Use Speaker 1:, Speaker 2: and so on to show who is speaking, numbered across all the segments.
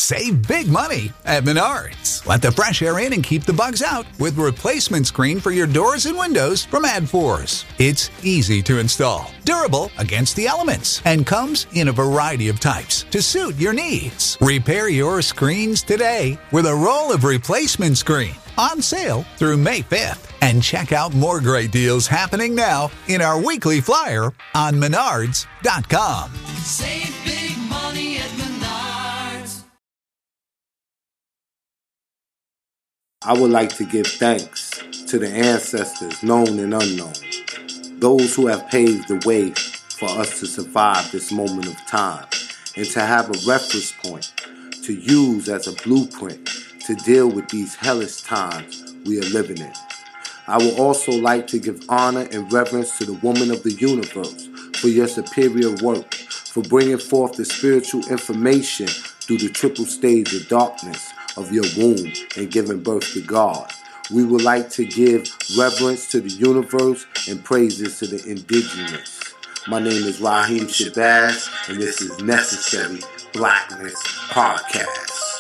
Speaker 1: Save big money at Menards. Let the fresh air in and keep the bugs out with replacement screen for your doors and windows from AdForce. It's easy to install, durable against the elements, and comes in a variety of types to suit your needs. Repair your screens today with a roll of replacement screen on sale through May 5th. And check out more great deals happening now in our weekly flyer on Menards.com.
Speaker 2: Save big money at Menards.
Speaker 3: I would like to give thanks to the ancestors, known and unknown, those who have paved the way for us to survive this moment of time, and to have a reference point to use as a blueprint to deal with these hellish times we are living in. I would also like to give honor and reverence to the woman of the universe for your superior work, for bringing forth the spiritual information through the triple stage of darkness of your womb and giving birth to God. We would like to give reverence to the universe and praises to the indigenous. My name is Raheem Shabazz, and this is Necessary Blackness Podcast.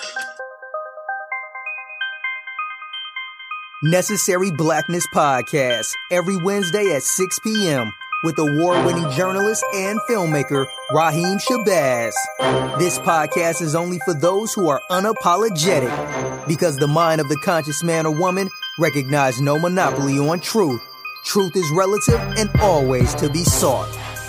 Speaker 4: Necessary Blackness Podcast, every Wednesday at 6 p.m. with award-winning journalist and filmmaker Raheem Shabazz. This podcast is only for those who are unapologetic, because the mind of the conscious man or woman recognizes no monopoly on truth. Truth is relative and always to be sought.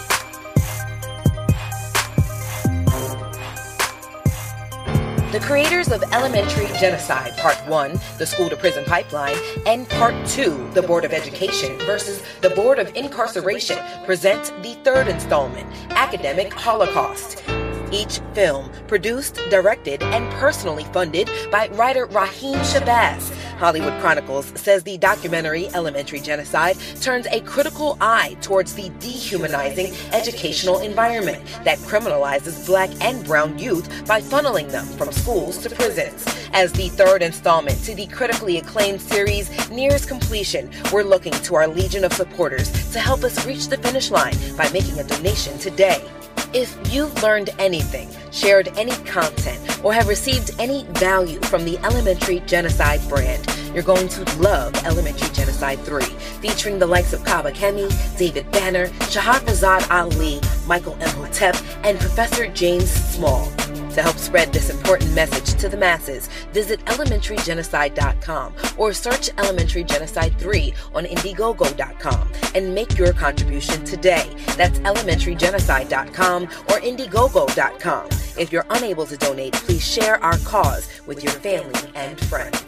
Speaker 5: The creators of Elementary Genocide Part 1, the School to Prison Pipeline, and Part 2, the Board of Education versus the Board of Incarceration, present the third installment, Academic Holocaust. Each film produced, directed, and personally funded by writer Raheem Shabazz. Hollywood Chronicles says the documentary Elementary Genocide turns a critical eye towards the dehumanizing educational environment that criminalizes black and brown youth by funneling them from schools to prisons. As the third installment to the critically acclaimed series nears completion, we're looking to our legion of supporters to help us reach the finish line by making a donation today. If you've learned anything, shared any content, or have received any value from the Elementary Genocide brand, you're going to love Elementary Genocide 3, featuring the likes of Kaba Kemi, David Banner, Shahrazad Ali, Michael Imhotep, and Professor James Small. To help spread this important message to the masses, visit elementarygenocide.com or search Elementary Genocide 3 on Indiegogo.com and make your contribution today. That's elementarygenocide.com or Indiegogo.com. If you're unable to donate, please share our cause with your family and friends.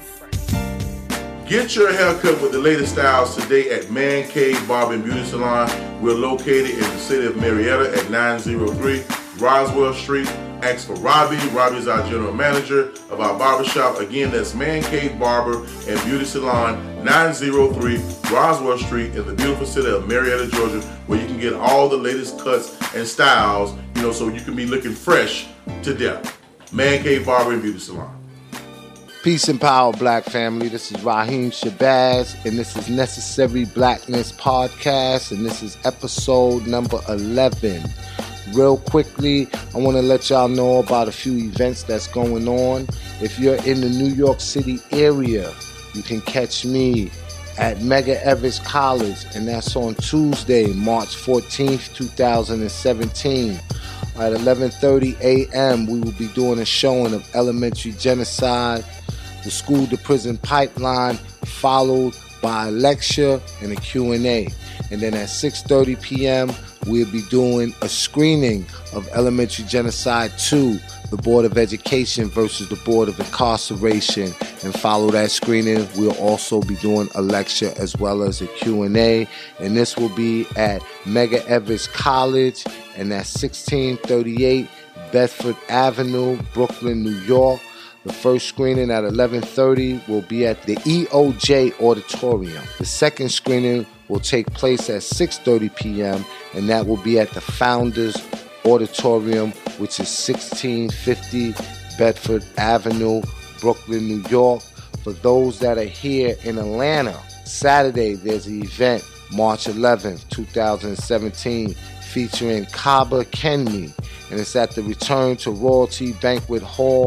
Speaker 6: Get your haircut with the latest styles today at Man Cave Barber and Beauty Salon. We're located in the city of Marietta at 903 Roswell Street. Ask for Robbie. Robbie's our general manager of our barbershop. Again, that's Man Cave Barber and Beauty Salon, 903 Roswell Street in the beautiful city of Marietta, Georgia, where you can get all the latest cuts and styles, so you can be looking fresh to death. Man Cave Barber and Beauty Salon.
Speaker 3: Peace and power, black family. This is Raheem Shabazz, and this is Necessary Blackness Podcast, and this is episode number 11. Real quickly, I want to let y'all know about a few events that's going on. If you're in the New York City area, you can catch me at Medgar Evers College, and that's on Tuesday, March 14th, 2017. At 11:30 a.m., we will be doing a showing of Elementary Genocide, the School to Prison Pipeline, followed by a lecture and a Q&A. And then at 6:30 p.m., we'll be doing a screening of Elementary Genocide 2, the Board of Education versus the Board of Incarceration. And follow that screening, we'll also be doing a lecture as well as a Q&A. And this will be at Medgar Evers College, and that's 1638 Bedford Avenue, Brooklyn, New York. The first screening at 11:30 will be at the EOJ Auditorium. The second screening will take place at 6:30 p.m., and that will be at the Founders Auditorium, which is 1650 Bedford Avenue, Brooklyn, New York. For those that are here in Atlanta, Saturday there's an event, March 11th, 2017, featuring Kaba Kemi, and it's at the Return to Royalty Banquet Hall.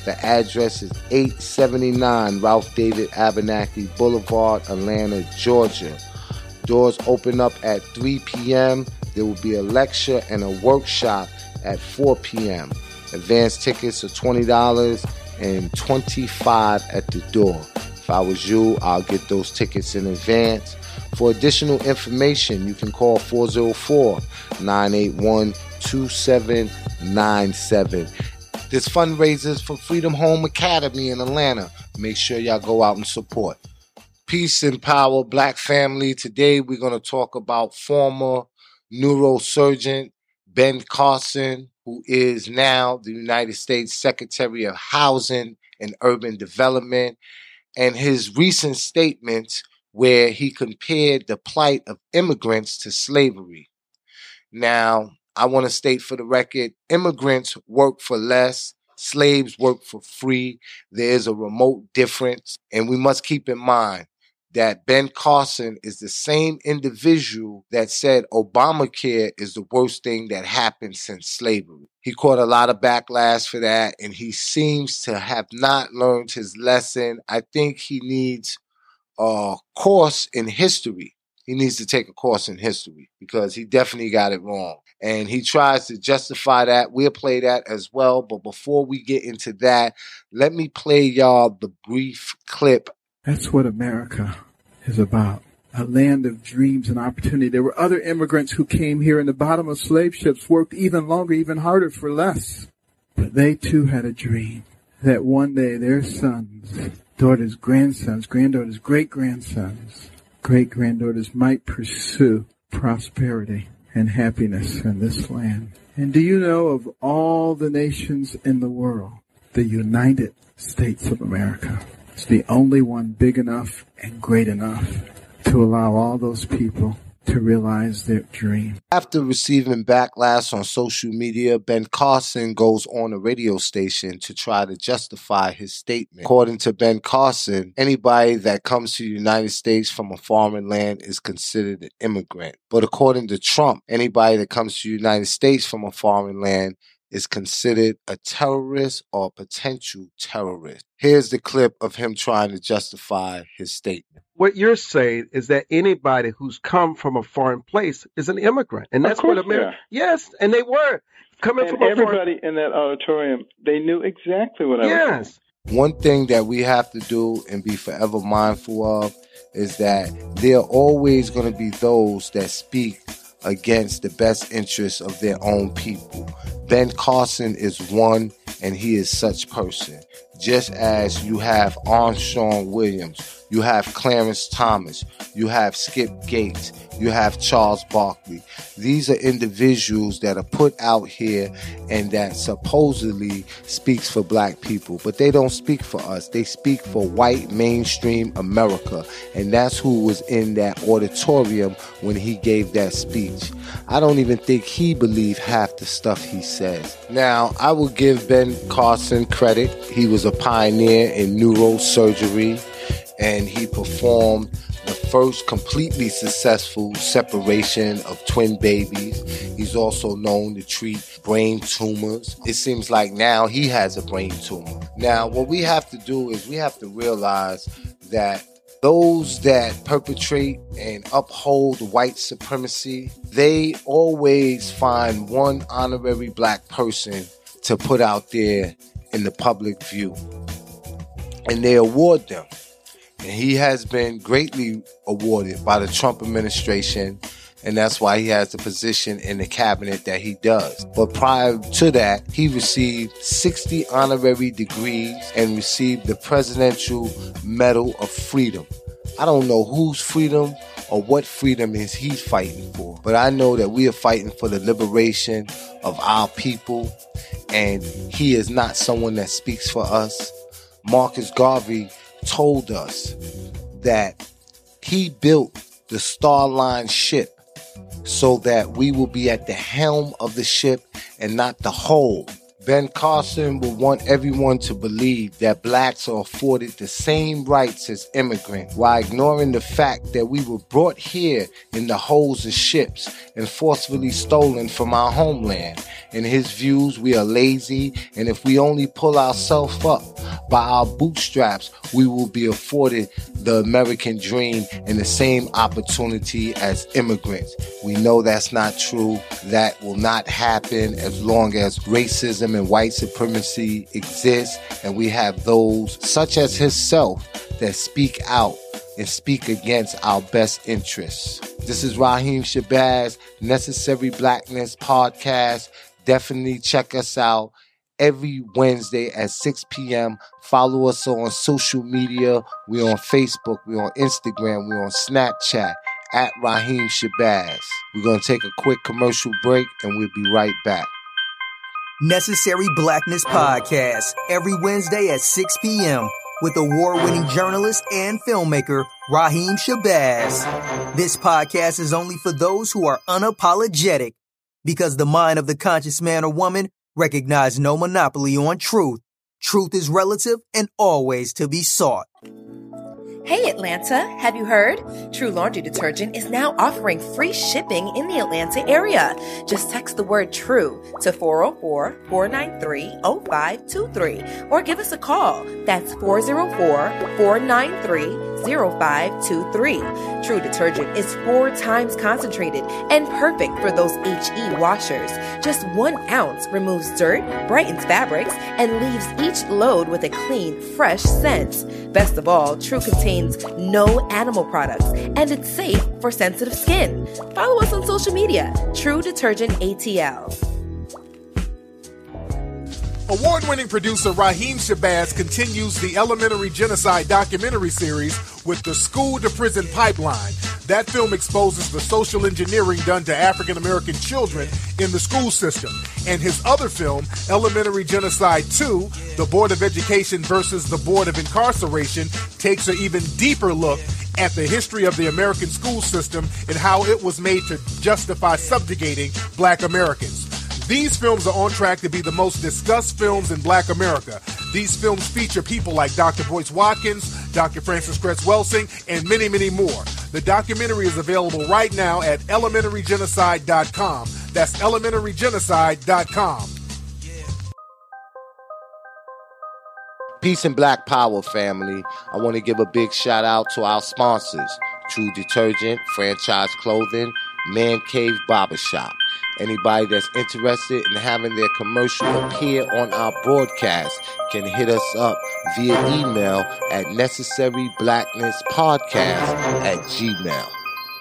Speaker 3: The address is 879 Ralph David Abernathy Boulevard, Atlanta, Georgia. Doors open up at 3 p.m. There will be a lecture and a workshop at 4 p.m. Advance tickets are $20 and $25 at the door. If I was you, I'll get those tickets in advance. For additional information, you can call 404-981-2797. This fundraiser is for Freedom Home Academy in Atlanta. Make sure y'all go out and support. Peace and power, Black family. Today we're going to talk about former neurosurgeon Ben Carson, who is now the United States Secretary of Housing and Urban Development, and his recent statements where he compared the plight of immigrants to slavery. Now, I want to state for the record, immigrants work for less, slaves work for free. There is a remote difference, and we must keep in mind that Ben Carson is the same individual that said Obamacare is the worst thing that happened since slavery. He caught a lot of backlash for that, and he seems to have not learned his lesson. I think he needs a course in history. He needs to take a course in history because he definitely got it wrong. And he tries to justify that. We'll play that as well. But before we get into that, let me play y'all the brief clip.
Speaker 7: That's what America is about. A land of dreams and opportunity. There were other immigrants who came here in the bottom of slave ships, worked even longer, even harder for less. But they too had a dream that one day their sons, daughters, grandsons, granddaughters, great-grandsons, great-granddaughters might pursue prosperity and happiness in this land. And do you know, of all the nations in the world, the United States of America is the only one big enough and great enough to allow all those people to realize their dream.
Speaker 3: After receiving backlash on social media, Ben Carson goes on a radio station to try to justify his statement. According to Ben Carson, anybody that comes to the United States from a foreign land is considered an immigrant. But according to Trump, anybody that comes to the United States from a foreign land is considered a terrorist or potential terrorist. Here's the clip of him trying to justify his statement.
Speaker 8: What you're saying is that anybody who's come from a foreign place is an immigrant. And that's what America... Yes, and they were. Coming
Speaker 9: and
Speaker 8: from
Speaker 9: everybody in that auditorium, they knew exactly what I was saying.
Speaker 3: One thing that we have to do and be forever mindful of is that there are always going to be those that speak against the best interests of their own people. Ben Carson is one, and he is such person. Just as you have Armstrong Williams, you have Clarence Thomas, you have Skip Gates, you have Charles Barkley. These are individuals that are put out here and that supposedly speaks for black people, but they don't speak for us. They speak for white mainstream America, and that's who was in that auditorium when he gave that speech. I don't even think he believed half the stuff he says. Now, I will give Ben Carson credit. He was a pioneer in neurosurgery, and he performed the first completely successful separation of twin babies. He's also known to treat brain tumors. It seems like now he has a brain tumor. Now, what we have to do is we have to realize that those that perpetrate and uphold white supremacy, they always find one honorary black person to put out there in the public view, and they award them. And he has been greatly awarded by the Trump administration, and that's why he has the position in the cabinet that he does. But prior to that, he received 60 honorary degrees and received the Presidential Medal of Freedom. I don't know whose freedom or what freedom is he's fighting for, but I know that we are fighting for the liberation of our people, and he is not someone that speaks for us. Marcus Garvey told us that he built the Starline ship so that we will be at the helm of the ship and not the hull Ben Carson will want everyone to believe that blacks are afforded the same rights as immigrants while ignoring the fact that we were brought here in the hulls of ships and forcefully stolen from our homeland. In his views, we are lazy, and if we only pull ourselves up by our bootstraps, we will be afforded the American dream and the same opportunity as immigrants. We know that's not true. That will not happen as long as racism and white supremacy exist, and we have those such as himself that speak out and speak against our best interests. This is Raheem Shabazz, Necessary Blackness Podcast. Definitely check us out every Wednesday at 6 p.m. Follow us on social media. We're on Facebook, we're on Instagram, we're on Snapchat at Raheem Shabazz. We're going to take a quick commercial break and we'll be right back.
Speaker 4: Necessary Blackness Podcast every Wednesday at 6 p.m. with award-winning journalist and filmmaker Raheem Shabazz. This podcast is only for those who are unapologetic, because the mind of the conscious man or woman recognizes no monopoly on truth. Truth is relative and always to be sought.
Speaker 5: Hey Atlanta, have you heard? True Laundry Detergent is now offering free shipping in the Atlanta area. Just text the word TRUE to 404-493-0523 or give us a call. That's 404-493-0523. True Detergent is 4 times concentrated and perfect for those HE washers. Just 1 ounce removes dirt, brightens fabrics, and leaves each load with a clean, fresh scent. Best of all, True contains no animal products, and it's safe for sensitive skin. Follow us on social media, True Detergent ATL.
Speaker 10: Award-winning producer Raheem Shabazz continues the Elementary Genocide documentary series with The School to Prison Pipeline. That film exposes the social engineering done to African-American children in the school system. And his other film, Elementary Genocide 2, The Board of Education versus the Board of Incarceration, takes an even deeper look at the history of the American school system and how it was made to justify subjugating Black Americans. These films are on track to be the most discussed films in Black America. These films feature people like Dr. Boyce Watkins, Dr. Francis Cress Welsing, and many, many more. The documentary is available right now at elementarygenocide.com. That's elementarygenocide.com.
Speaker 3: Peace and Black Power, family. I want to give a big shout out to our sponsors, True Detergent, Franchise Clothing, Man Cave Barbershop. Anybody that's interested in having their commercial appear on our broadcast can hit us up via email at necessaryblacknesspodcast@gmail.com.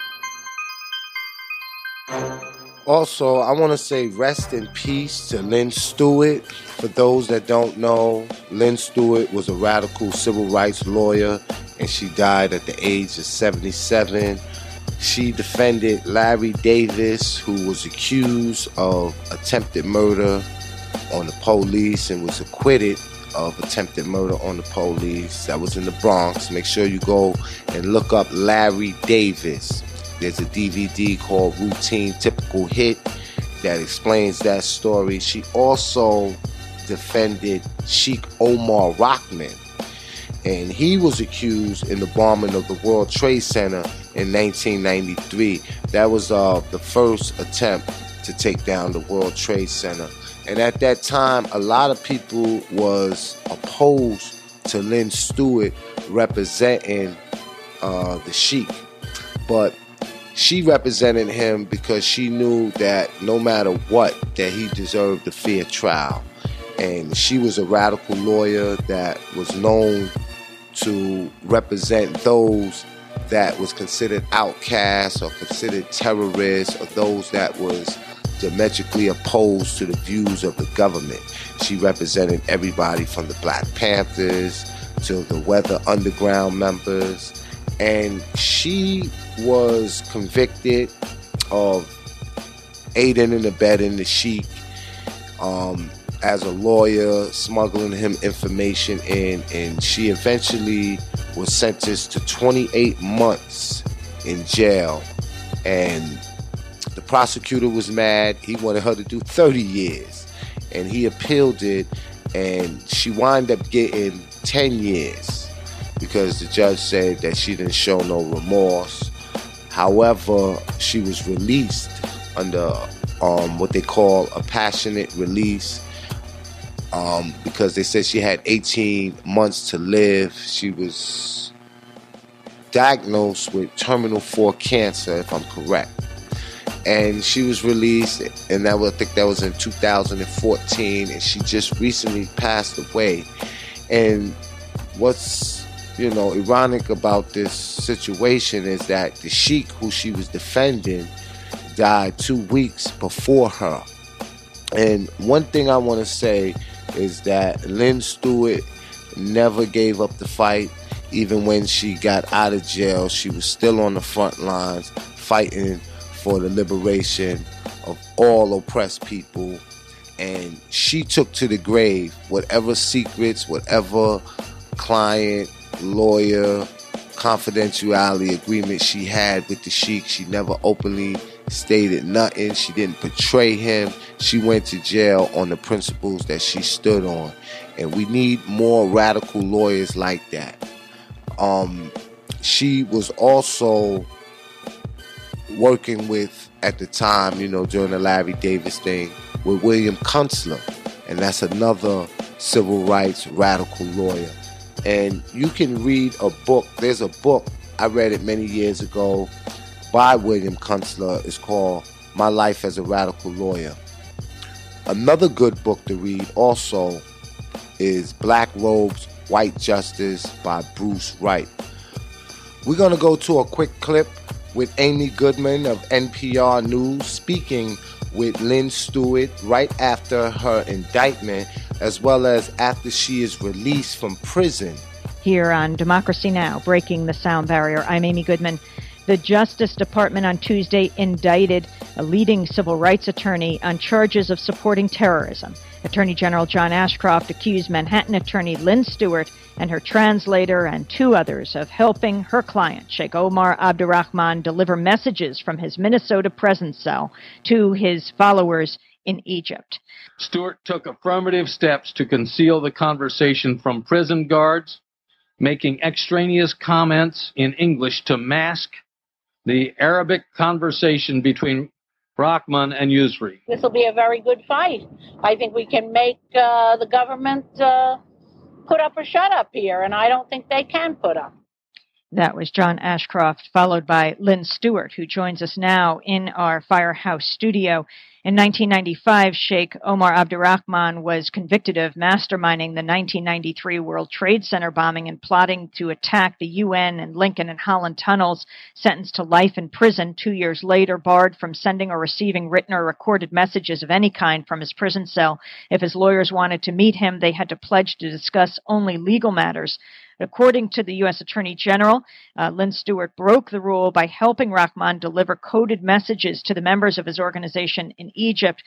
Speaker 3: Also, I want to say rest in peace to Lynn Stewart. For those that don't know, Lynn Stewart was a radical civil rights lawyer, and she died at the age of 77. She defended Larry Davis, who was accused of attempted murder on the police and was acquitted of attempted murder on the police. That was in the Bronx. Make sure you go and look up Larry Davis. There's a DVD called Routine Typical Hit that explains that story. She also defended Sheikh Omar Rahman, and he was accused in the bombing of the World Trade Center in 1993. That was the first attempt to take down the World Trade Center. And at that time, a lot of people was opposed to Lynn Stewart representing the Sheikh. But she represented him because she knew that no matter what, that he deserved a fair trial. And she was a radical lawyer that was known to represent those that was considered outcasts or considered terrorists, or those that was diametrically opposed to the views of the government. She represented everybody from the Black Panthers to the Weather Underground members. And she was convicted of aiding and abetting the Sheikh as a lawyer, smuggling him information in, and she eventually was sentenced to 28 months in jail. And the prosecutor was mad. He wanted her to do 30 years. and he appealed it, and she wound up getting 10 years because the judge said that she didn't show no remorse. However, she was released under what they call a passionate release because they said she had 18 months to live. She was diagnosed with terminal 4 cancer, if I'm correct. And she was released, and I think that was in 2014, and she just recently passed away. And what's, ironic about this situation is that the sheik who she was defending died 2 weeks before her. And one thing I want to say is that Lynn Stewart never gave up the fight. Even when she got out of jail, she was still on the front lines fighting for the liberation of all oppressed people. And she took to the grave whatever secrets, whatever client, lawyer, confidentiality agreement she had with the sheik. She never openly stated nothing. She didn't betray him. She went to jail on the principles that she stood on. And we need more radical lawyers like that. She was also working with, at the time, during the Larry Davis thing, with William Kunstler. And that's another civil rights radical lawyer. And you can read a book. There's a book, I read it many years ago, by William Kunstler. It's called My Life as a Radical Lawyer. Another good book to read also is Black Robes, White Justice by Bruce Wright. We're going to go to a quick clip with Amy Goodman of NPR News speaking with Lynn Stewart right after her indictment, as well as after she is released from prison.
Speaker 11: Here on Democracy Now!, breaking the sound barrier, I'm Amy Goodman. The Justice Department on Tuesday indicted a leading civil rights attorney on charges of supporting terrorism. Attorney General John Ashcroft accused Manhattan attorney Lynn Stewart and her translator and 2 others of helping her client, Sheikh Omar Abdurrahman, deliver messages from his Minnesota prison cell to his followers in Egypt.
Speaker 12: Stewart took affirmative steps to conceal the conversation from prison guards, making extraneous comments in English to mask the Arabic conversation between Rahman and Yusri.
Speaker 13: This will be a very good fight. I think we can make the government put up or shut up here, and I don't think they can put up.
Speaker 11: That was John Ashcroft, followed by Lynn Stewart, who joins us now in our Firehouse studio. In 1995, Sheikh Omar Abdurrahman was convicted of masterminding the 1993 World Trade Center bombing and plotting to attack the UN and Lincoln and Holland tunnels, sentenced to life in prison. 2 years later, barred from sending or receiving written or recorded messages of any kind from his prison cell. If his lawyers wanted to meet him, they had to pledge to discuss only legal matters. According to the U.S. Attorney General, Lynn Stewart broke the rule by helping Rahman deliver coded messages to the members of his organization in Egypt.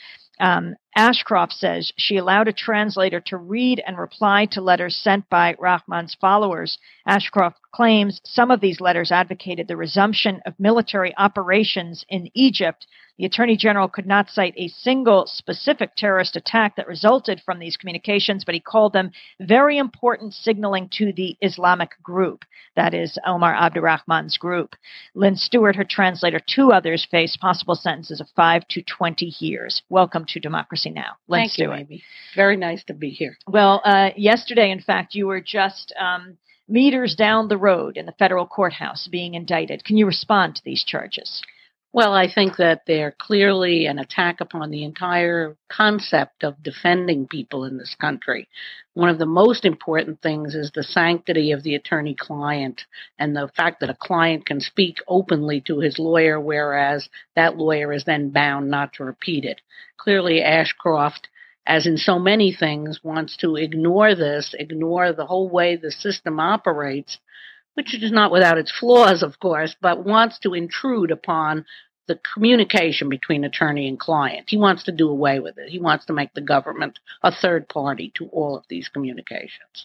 Speaker 11: Ashcroft says she allowed a translator to read and reply to letters sent by Rahman's followers. Ashcroft claims some of these letters advocated the resumption of military operations in Egypt. The Attorney General could not cite a single specific terrorist attack that resulted from these communications, but he called them very important signaling to the Islamic group. That is Omar Abdurrahman's group. Lynn Stewart, her translator, 2 others face possible sentences of 5 to 20 years. Welcome to Democracy Now!, Lynn
Speaker 13: Thank
Speaker 11: Stewart.
Speaker 13: you, Amy. Very nice to be here.
Speaker 11: Well, yesterday, in fact, you were just meters down the road in the federal courthouse being indicted. Can you respond to these charges?
Speaker 13: Well, I think that they're clearly an attack upon the entire concept of defending people in this country. One of the most important things is the sanctity of the attorney-client and the fact that a client can speak openly to his lawyer, whereas that lawyer is then bound not to repeat it. Clearly, Ashcroft, as in so many things, wants to ignore this, ignore the whole way the system operates, which is not without its flaws, of course, but wants to intrude upon the communication between attorney and client. He wants to do away with it. He wants to make the government a third party to all of these communications.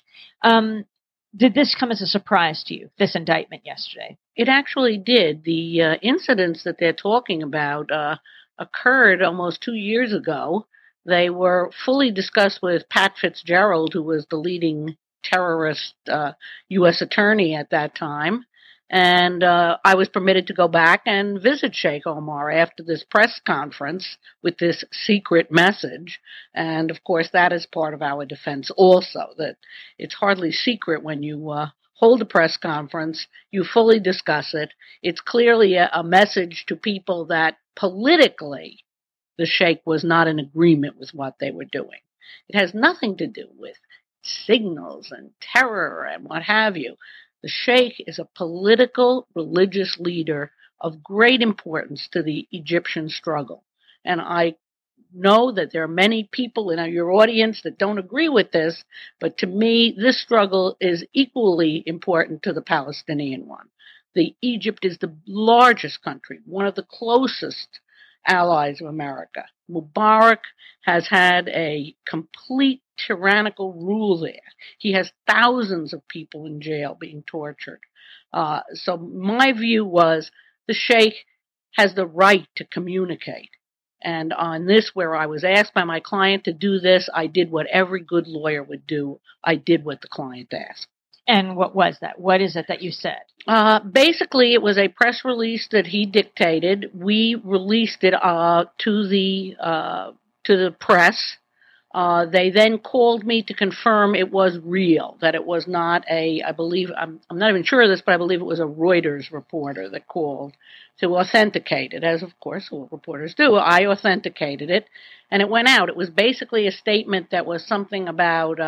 Speaker 11: Did this come as a surprise to you, this indictment yesterday?
Speaker 13: It actually did. The incidents that they're talking about occurred almost 2 years ago They were fully discussed with Pat Fitzgerald, who was the leading terrorist U.S. attorney at that time. And I was permitted to go back and visit Sheikh Omar after this press conference with this secret message. And, of course, that is part of our defense also, that it's hardly secret when you hold a press conference, you fully discuss it. It's clearly a message to people that politically the Sheikh was not in agreement with what they were doing. It has nothing to do with signals and terror and what have you. The Sheikh is a political, religious leader of great importance to the Egyptian struggle. And I know that there are many people in your audience that don't agree with this, but to me, this struggle is equally important to the Palestinian one. Egypt is the largest country, one of the closest allies of America. Mubarak has had a complete tyrannical rule there. He has thousands of people in jail being tortured. So my view was the Sheikh has the right to communicate. And on this, where I was asked by my client to do this, I did what every good lawyer would do. I did what the client asked.
Speaker 11: And what was that? What is it that you said?
Speaker 13: Basically, it was a press release that he dictated. We released it to the press. They then called me to confirm it was real, that it was not I believe, I'm not even sure of this, but I believe it was a Reuters reporter that called to authenticate it, as of course all reporters do. I authenticated it, and it went out. It was basically a statement that was something about,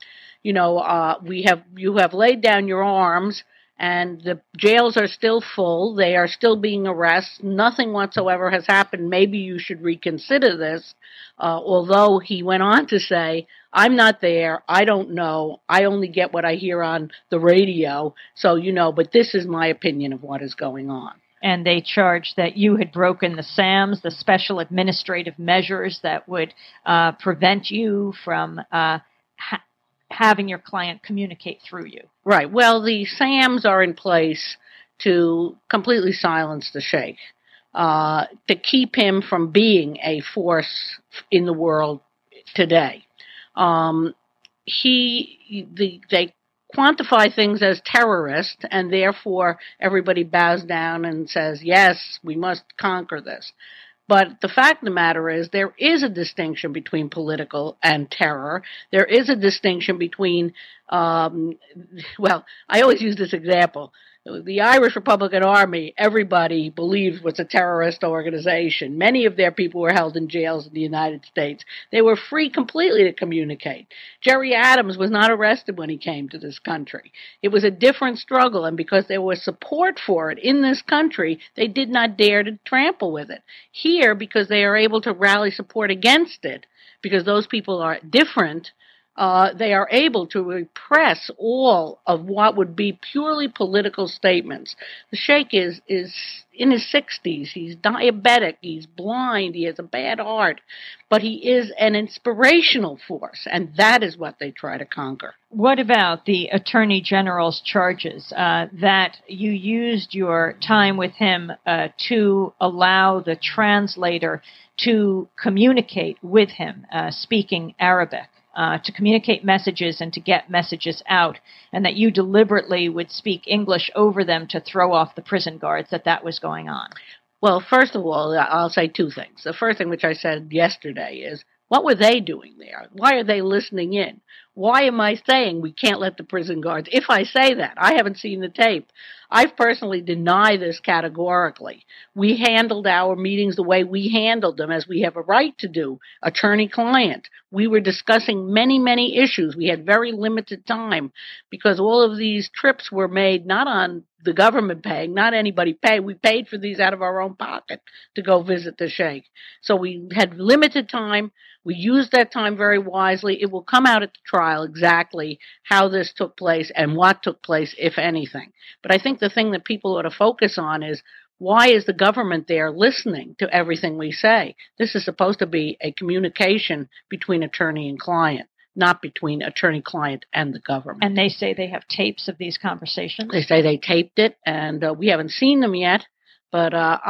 Speaker 13: you have laid down your arms, and the jails are still full. They are still being arrested. Nothing whatsoever has happened. Maybe you should reconsider this. Although he went on to say, I'm not there. I don't know. I only get what I hear on the radio. So, but this is my opinion of what is going on.
Speaker 11: And they charged that you had broken the SAMs, the special administrative measures that would prevent you from having your client communicate through you.
Speaker 13: Right. Well, the SAMs are in place to completely silence the Sheikh, to keep him from being a force in the world today. They quantify things as terrorist, and therefore everybody bows down and says, yes, we must conquer this. But the fact of the matter is there is a distinction between political and terror. There is a distinction between, I always use this example. The Irish Republican Army, everybody believes was a terrorist organization. Many of their people were held in jails in the United States. They were free completely to communicate. Gerry Adams was not arrested when he came to this country. It was a different struggle, and because there was support for it in this country, they did not dare to trample with it. Here, because they are able to rally support against it, because those people are different, they are able to repress all of what would be purely political statements. The Sheikh is in his 60s. He's diabetic. He's blind. He has a bad heart. But he is an inspirational force, and that is what they try to conquer.
Speaker 11: What about the Attorney General's charges that you used your time with him to allow the translator to communicate with him, speaking Arabic? To communicate messages and to get messages out, and that you deliberately would speak English over them to throw off the prison guards, that was going on?
Speaker 13: Well, first of all, I'll say two things. The first thing, which I said yesterday, is what were they doing there? Why are they listening in? Why am I saying we can't let the prison guards? If I say that, I haven't seen the tape. I personally deny this categorically. We handled our meetings the way we handled them, as we have a right to do, attorney-client. We were discussing many, many issues. We had very limited time because all of these trips were made not on the government paying, not anybody paying. We paid for these out of our own pocket to go visit the Sheikh. So we had limited time. We used that time very wisely. It will come out at the trial exactly how this took place and what took place, if anything. But I think the thing that people ought to focus on is, why is the government there listening to everything we say? This is supposed to be a communication between attorney and client, not between attorney-client and the government.
Speaker 11: And they say they have tapes of these conversations?
Speaker 13: They say they taped it, and we haven't seen them yet. But I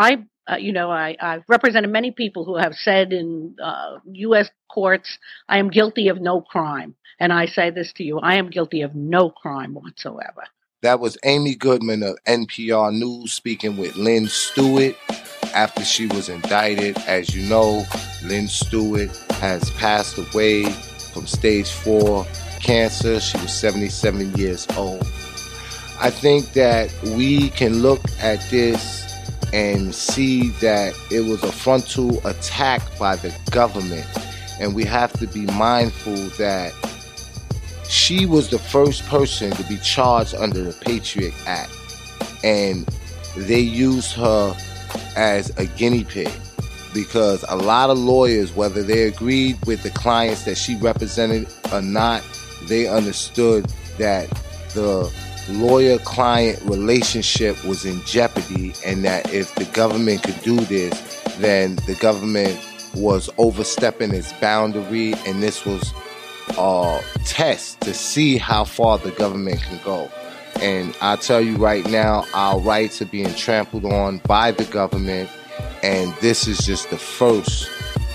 Speaker 13: I've represented many people who have said in U.S. courts, I am guilty of no crime. And I say this to you, I am guilty of no crime whatsoever.
Speaker 3: That was Amy Goodman of NPR News speaking with Lynn Stewart after she was indicted. As you know, Lynn Stewart has passed away from stage 4 cancer. She was 77 years old. I think that we can look at this and see that it was a frontal attack by the government. And we have to be mindful that she was the first person to be charged under the Patriot Act. And they used her as a guinea pig because a lot of lawyers, whether they agreed with the clients that she represented or not, they understood that the lawyer-client relationship was in jeopardy, and that if the government could do this, then the government was overstepping its boundary, and this was a test to see how far the government can go. And I'll tell you right now, our rights are being trampled on by the government, and this is just the first,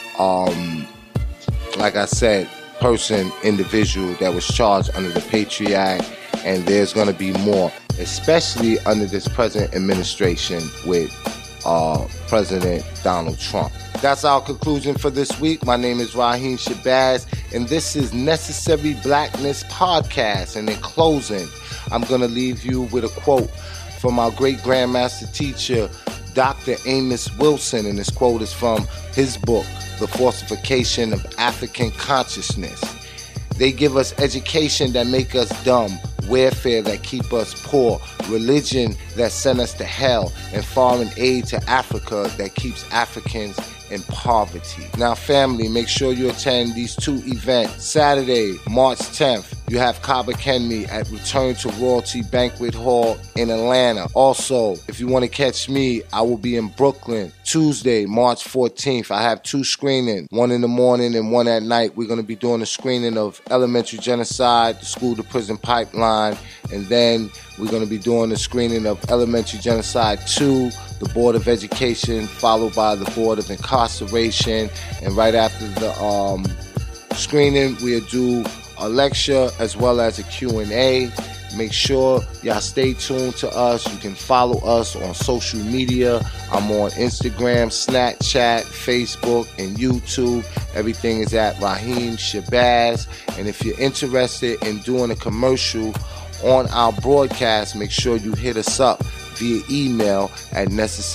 Speaker 3: like I said, individual that was charged under the Patriot Act. And there's going to be more, especially under this present administration with President Donald Trump. That's our conclusion for this week. My name is Raheem Shabazz, and this is Necessary Blackness Podcast. And in closing, I'm going to leave you with a quote from our great Grandmaster teacher, Dr. Amos Wilson. And this quote is from his book, The Falsification of African Consciousness. They give us education that make us dumb, welfare that keep us poor, religion that send us to hell, and foreign aid to Africa that keeps Africans in poverty. Now, family, make sure you attend these 2 events. Saturday, March 10th, you have Kaba Kenme at Return to Royalty Banquet Hall in Atlanta. Also, if you want to catch me, I will be in Brooklyn. Tuesday, March 14th, I have 2 screenings, one in the morning and one at night. We're going to be doing a screening of Elementary Genocide, the School to Prison Pipeline, and then we're going to be doing a screening of Elementary Genocide 2, the Board of Education, followed by the Board of Incarceration. And right after the screening, we'll do a lecture as well as a Q&A. Make sure y'all stay tuned to us. You can follow us on social media. I'm on Instagram, Snapchat, Facebook, and YouTube. Everything is at Raheem Shabazz. And if you're interested in doing a commercial on our broadcast, make sure you hit us up via email at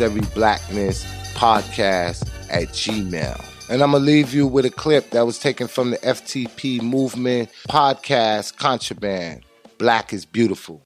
Speaker 3: necessaryblacknesspodcast@gmail.com. And I'm going to leave you with a clip that was taken from the FTP Movement podcast, Contraband. Black is Beautiful.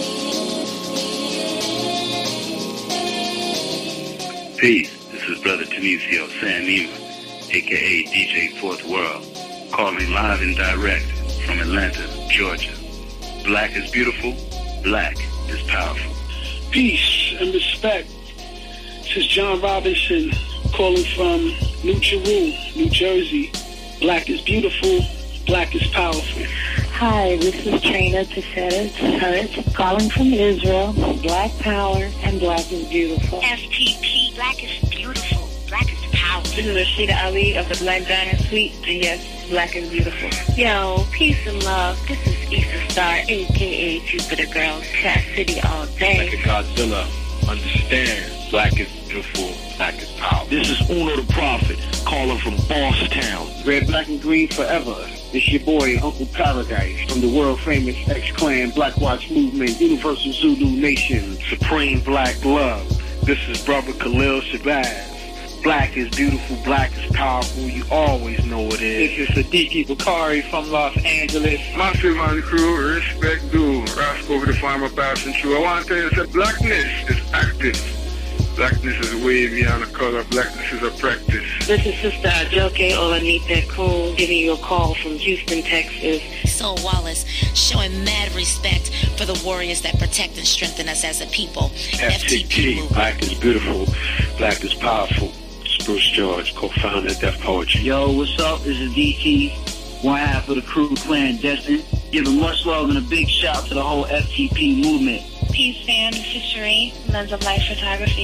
Speaker 14: Peace. This is Brother Tanisio Sanima, a.k.a. DJ Fourth World, calling live and direct from Atlanta, Georgia. Black is beautiful. Black is powerful.
Speaker 15: Peace and respect. This is John Robinson calling from New Jeru, New Jersey. Black is beautiful. Black is powerful.
Speaker 16: Hi, this is Trina Tesseris calling from Israel. Black power and black is beautiful.
Speaker 17: FTP, black is beautiful. Black is powerful.
Speaker 16: This is Rashida Ali of the Black Diamond Suite, and yes, black is beautiful.
Speaker 17: Yo, peace and love. This is Issa Star, a.k.a. Jupiter Girls, Cat City all day.
Speaker 18: Like a Godzilla, understand, black is beautiful, black is powerful.
Speaker 19: This is Uno the Prophet, calling from Bosstown.
Speaker 20: Red, black, and green forever. It's your boy, Uncle Paradise, from the world-famous X-Clan, Black Watch Movement, Universal Zulu Nation, Supreme Black Love.
Speaker 21: This is Brother Khalil Shabazz. Black is beautiful, black is powerful, you always know it is.
Speaker 22: This is Siddiqui Bakari from Los Angeles.
Speaker 23: Massive on the crew, respect due. Rascal over the farmer passing through. I want to tell you that blackness is active. Blackness is way beyond a color. Blackness is a practice.
Speaker 24: This is Sister Ajoke Olanite Coon giving you a call from Houston, Texas.
Speaker 25: Soul Wallace showing mad respect for the warriors that protect and strengthen us as a people.
Speaker 26: FTP, black is beautiful, black is powerful. Bruce George, co-founder of Def Poetry.
Speaker 27: Yo, what's up? This is DT, one half of the crew clandestine. Giving much love and a big shout to the whole FTP movement.
Speaker 28: Peace fam, this is Cherie, Lens of Life Photography.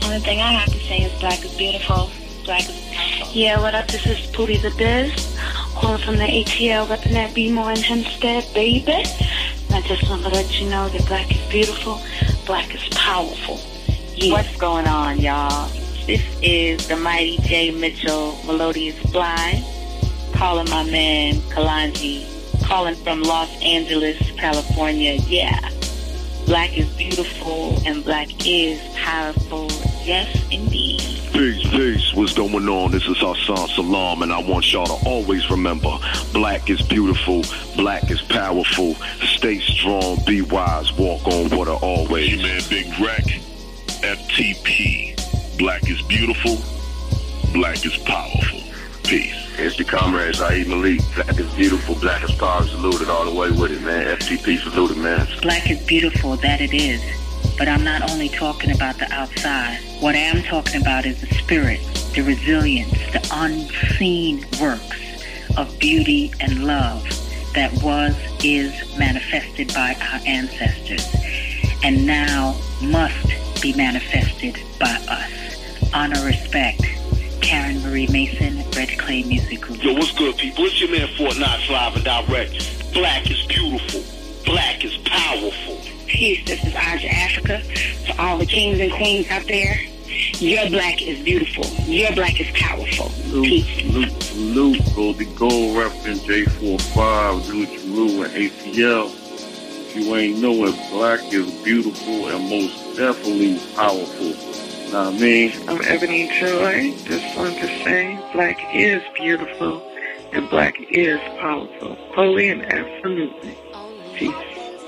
Speaker 16: Only thing I have to say is black is beautiful. Black is beautiful. Yeah, what up? This is Pootie the Biz, calling from the ATL, repping that B-More and Hempstead, baby. And I just want to let you know that black is beautiful, black is powerful. Yeah.
Speaker 24: What's going on, y'all? This is the mighty J. Mitchell, Melodious Fly, calling my man Kalanji, calling from Los Angeles, California. Yeah. Black is beautiful and black is powerful. Yes, indeed.
Speaker 19: Peace. What's going on? This is Hassan Salam, and I want y'all to always remember, black is beautiful, black is powerful. Stay strong, be wise, walk on water always.
Speaker 26: Hey man, Big Wreck, FTP. Black is beautiful, black is powerful. Peace.
Speaker 1: It's the comrade Zaid Malik. Black is beautiful, black is powerful. Saluted all the way with it, man. FTP saluted, man.
Speaker 25: Black is beautiful, that it is. But I'm not only talking about the outside. What I am talking about is the spirit, the resilience, the unseen works of beauty and love that is manifested by our ancestors and now must be manifested by us. Honor, respect. Karen Marie Mason, Red Clay Music Group.
Speaker 1: Yo, what's good, people? It's your man Fort Knox, live and direct. Black is beautiful. Black is powerful.
Speaker 24: Peace, this is Aja Africa. To all the kings and queens out there, your black is beautiful. Your black is powerful. Peace.
Speaker 1: Salute. Goldie Gold, repping J45, Nucharu, and ATL. If you ain't know it, black is beautiful and most definitely powerful. Know what I mean?
Speaker 22: I'm Ebony Joy. Just want to say black is beautiful and black is powerful. Wholly and absolutely. Peace.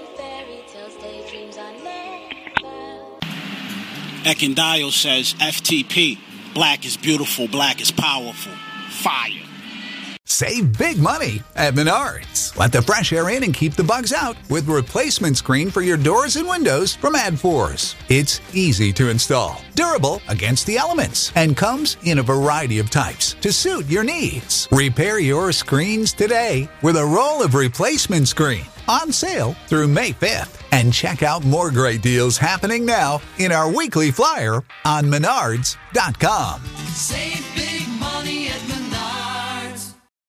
Speaker 2: Ekendayo says FTP. Black is beautiful, black is powerful. Fire.
Speaker 4: Save big money at Menards. Let the fresh air in and keep the bugs out with replacement screen for your doors and windows from AdForce. It's easy to install, durable against the elements, and comes in a variety of types to suit your needs. Repair your screens today with a roll of replacement screen on sale through May 5th. And check out more great deals happening now in our weekly flyer on Menards.com.